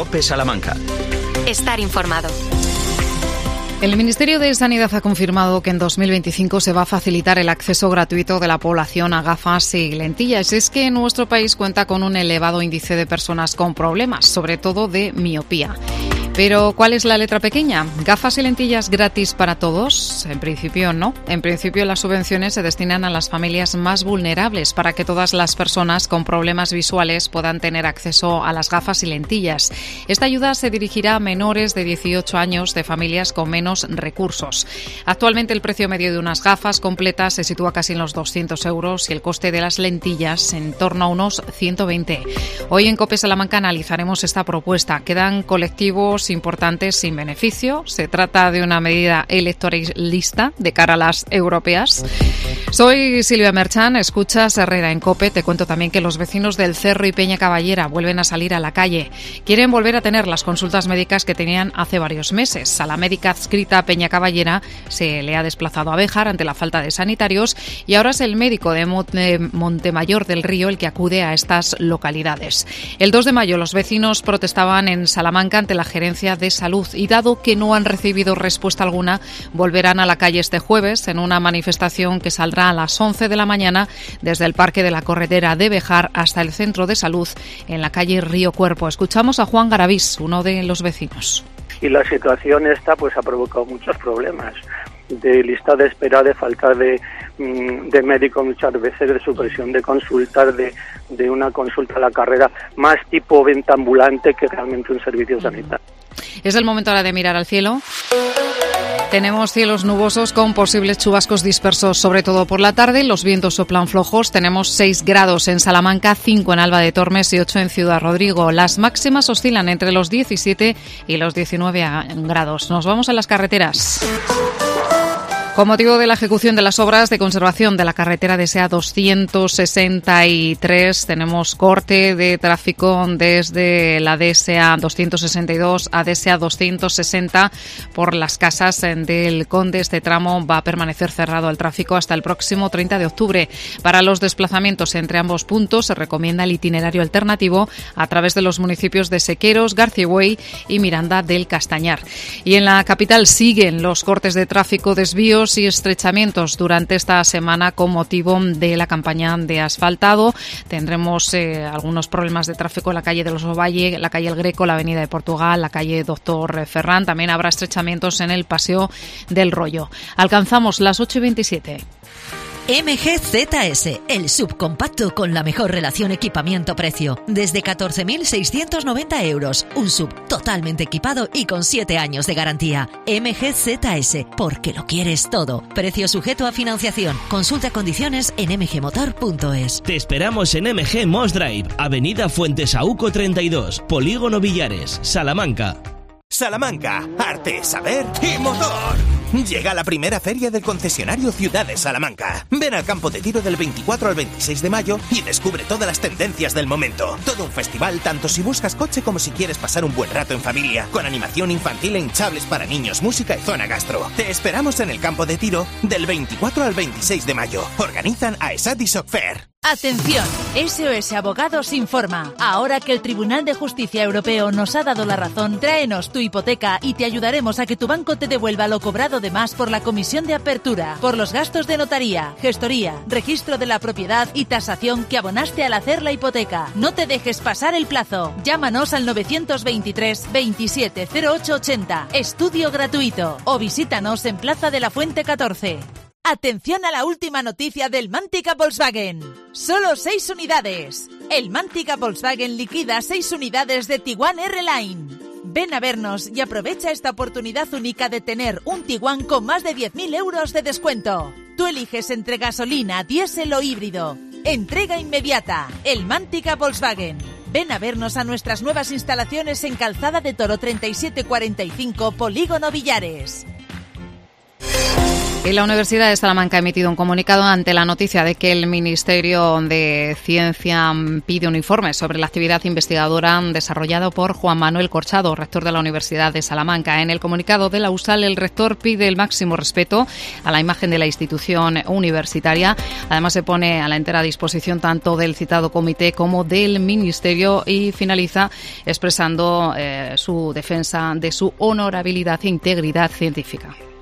COPE Salamanca. Estar informado. El Ministerio de Sanidad ha confirmado que en 2025 se va a facilitar el acceso gratuito de la población a gafas y lentillas. Es que nuestro país cuenta con un elevado índice de personas con problemas, sobre todo de miopía. Pero, ¿cuál es la letra pequeña? ¿Gafas y lentillas gratis para todos? En principio no. En principio las subvenciones se destinan a las familias más vulnerables para que todas las personas con problemas visuales puedan tener acceso a las gafas y lentillas. Esta ayuda se dirigirá a menores de 18 años de familias con menos recursos. Actualmente el precio medio de unas gafas completas se sitúa casi en los 200 euros y el coste de las lentillas en torno a unos 120. Hoy en COPE Salamanca analizaremos esta propuesta. Quedan colectivos importantes sin beneficio. Se trata de una medida electoralista de cara a las europeas. Soy Silvia Merchan, escuchas Herrera en COPE. Te cuento también que los vecinos del Cerro y Peña Caballera vuelven a salir a la calle. Quieren volver a tener las consultas médicas que tenían hace varios meses. A la médica adscrita Peña Caballera se le ha desplazado a Béjar ante la falta de sanitarios y ahora es el médico de Montemayor del Río el que acude a estas localidades. El 2 de mayo los vecinos protestaban en Salamanca ante la Gerencia de Salud y dado que no han recibido respuesta alguna, volverán a la calle este jueves en una manifestación que saldrá a las 11 de la mañana desde el Parque de la Corredera de Béjar hasta el Centro de Salud en la calle Río Cuerpo. Escuchamos a Juan Garavís, uno de los vecinos. Y la situación esta pues ha provocado muchos problemas de lista de espera, de falta de médico muchas veces, de supresión de consultas, de una consulta a la carrera, más tipo venta ambulante que realmente un servicio sanitario. Es el momento ahora de mirar al cielo. Tenemos cielos nubosos con posibles chubascos dispersos, sobre todo por la tarde. Los vientos soplan flojos. Tenemos 6 grados en Salamanca, 5 en Alba de Tormes y 8 en Ciudad Rodrigo. Las máximas oscilan entre los 17 y los 19 grados. Nos vamos a las carreteras. Con motivo de la ejecución de las obras de conservación de la carretera DSA 263, tenemos corte de tráfico desde la DSA 262 a DSA 260 por las Casas del Conde. Este tramo va a permanecer cerrado al tráfico hasta el próximo 30 de octubre. Para los desplazamientos entre ambos puntos se recomienda el itinerario alternativo a través de los municipios de Sequeros, García-Güell y Miranda del Castañar. Y en la capital siguen los cortes de tráfico, desvíos y estrechamientos durante esta semana con motivo de la campaña de asfaltado. Tendremos algunos problemas de tráfico en la calle de los Ovalle, la calle El Greco, la avenida de Portugal, la calle Doctor Ferrán. También habrá estrechamientos en el Paseo del Rollo. Alcanzamos las 8:27. MGZS, el subcompacto con la mejor relación equipamiento-precio. Desde 14.690 euros. Un sub totalmente equipado y con 7 años de garantía. MGZS, porque lo quieres todo. Precio sujeto a financiación. Consulta condiciones en mgmotor.es. Te esperamos en MG Mos Drive, Avenida Fuentesauco 32, Polígono Villares, Salamanca. Salamanca, arte, saber y motor. Llega la primera feria del concesionario Ciudad de Salamanca. Ven al campo de tiro del 24 al 26 de mayo y descubre todas las tendencias del momento. Todo un festival, tanto si buscas coche como si quieres pasar un buen rato en familia, con animación infantil e hinchables para niños, música y zona gastro. Te esperamos en el campo de tiro del 24 al 26 de mayo. Organizan AESAT y SOCFER. Atención, SOS Abogados informa. Ahora que el Tribunal de Justicia Europeo nos ha dado la razón, tráenos tu hipoteca y te ayudaremos a que tu banco te devuelva lo cobrado de más por la comisión de apertura, por los gastos de notaría, gestoría, registro de la propiedad y tasación que abonaste al hacer la hipoteca. No te dejes pasar el plazo. Llámanos al 923 27 0880, estudio gratuito, o visítanos en Plaza de la Fuente 14. Atención a la última noticia del Mantica Volkswagen. Solo 6 unidades. El Mantica Volkswagen liquida 6 unidades de Tiguan R-Line. Ven a vernos y aprovecha esta oportunidad única de tener un Tiguan con más de 10.000 euros de descuento. Tú eliges entre gasolina, diésel o híbrido. Entrega inmediata. El Mantica Volkswagen. Ven a vernos a nuestras nuevas instalaciones en Calzada de Toro 3745, Polígono Villares. Y la Universidad de Salamanca ha emitido un comunicado ante la noticia de que el Ministerio de Ciencia pide un informe sobre la actividad investigadora desarrollado por Juan Manuel Corchado, rector de la Universidad de Salamanca. En el comunicado de la USAL, el rector pide el máximo respeto a la imagen de la institución universitaria. Además, se pone a la entera disposición tanto del citado comité como del Ministerio y finaliza expresando su defensa de su honorabilidad e integridad científica.